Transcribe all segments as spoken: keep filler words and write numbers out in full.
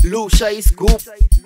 Lucia is Scoop.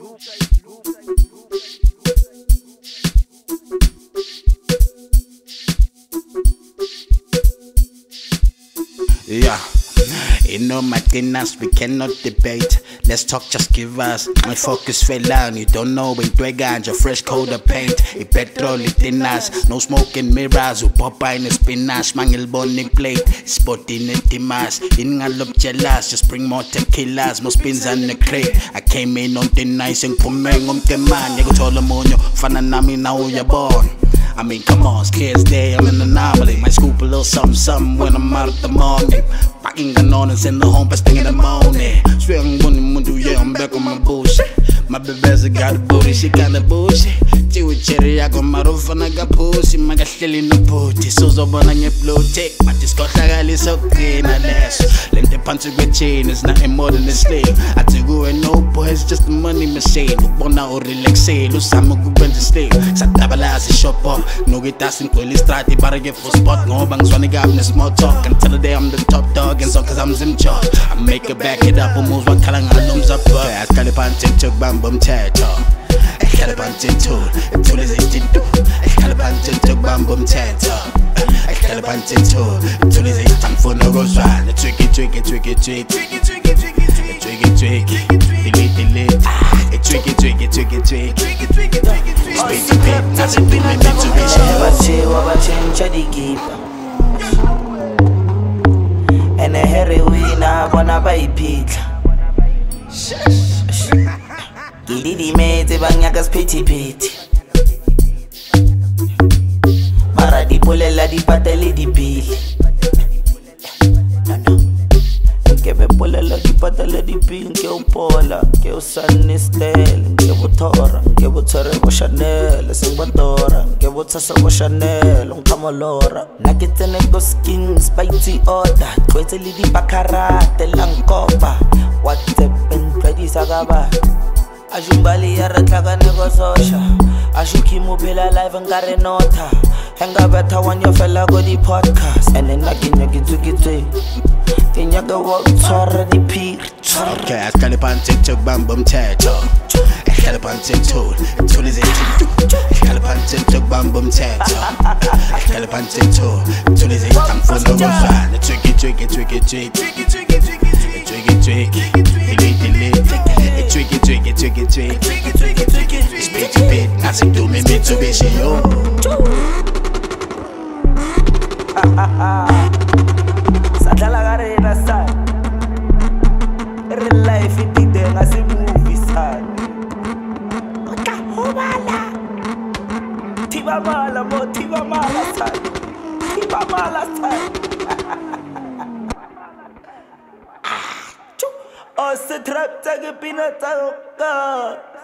Yeah, you know my thinness, we cannot debate. Let's talk, just give us. My focus fell out, you don't know when we ganja, fresh coat of paint. I petrol, it thinness, no smoking mirrors. Who pop in the spinach, mangel bony plate. Spot in it, timas, in a look jealous. Just bring more tequilas, more spins on the crate. I came in on the nice and pumeng on the man. You go tell them on your fan and I mean now you're born. I mean, come on, scares day, I'm an anomaly. Might scoop a little something, something when I'm out of the morning. Packing on and send the home, but stinging in the morning. Swear I'm gonna mundo, yeah, I'm back on my bullshit. My baby's got a booty, she got a bullshit. Tiwi cherry, I got my roof and I got pussy. My got shelly no booty, so so bon on your blue tick. My discotheque is okay, not less. Let the punch with chain, it's nothing more than a slave. I take go and no boy, it's just a money machine. Bona or relax, lose I'm a good bunch of slave. Satabala's a shop up. No get us in Quilly Strati, but I get for spot. No bangs when I got in a small talk. Until the day I'm the top dog, and so cause I'm Zim Chop. I make it back it up, and moves what Kalang looms up. I Calipantin took bam bum tato. I Calipantin tool, and tool is eighteen do. I Calipantin took bam bum tato. I Calipantin tool, and tool is eighteen for no goes right. The tricky, tricky, tricky, tricky, tricky, tricky, tricky, tricky, tricky, delete, delete. Tricky, tricky, tricky, tricky, tricky, tricky, tricky. Space a bit, not a bit, maybe to be sure. Wabache, wabachencha di gipa. And a heroin, I wanna buy pizza. Gididi mate, banyakas pity pity. Mara di polela di pateli di pili. Ke me polela di pateli di pili. Ke upola, ke usane style. Ke butora, ke butore bo Chanel. Sing batora, ke butasa bo Chanel. Un kamolora. Nakitene go skin, spicy order. Kweteli di bakarate langkopa. WhatsApp and Freddy Sagaba. Ajumbali ya ratlaga nego sosha. Ashukimu bila live ngare nota. Henga beta when you fella go di podcast. And then naginya gitu gitu. Tinya go walk tora di pir. Okay, I Calipantin took bam bum tato. I Calipantin tool, tool is eighteen. I Calipantin took bam bum tato. I Calipantin tool, tool is eighteen for no goes right. The tricky, tricky, tricky, tricky, tricky, tricky, tricky, tricky, tricky, delete, delete. Tricky, tricky, tricky, tricky, tricky, tricky, tricky. Spit to bit, nothing to me, me to be she yo. Sadala garena sa. Real life it did then as a movie sa. Kahobala. Tiba mala mo, tiba mala sa. Tiba mala sa. Oh, se trap tag pinata.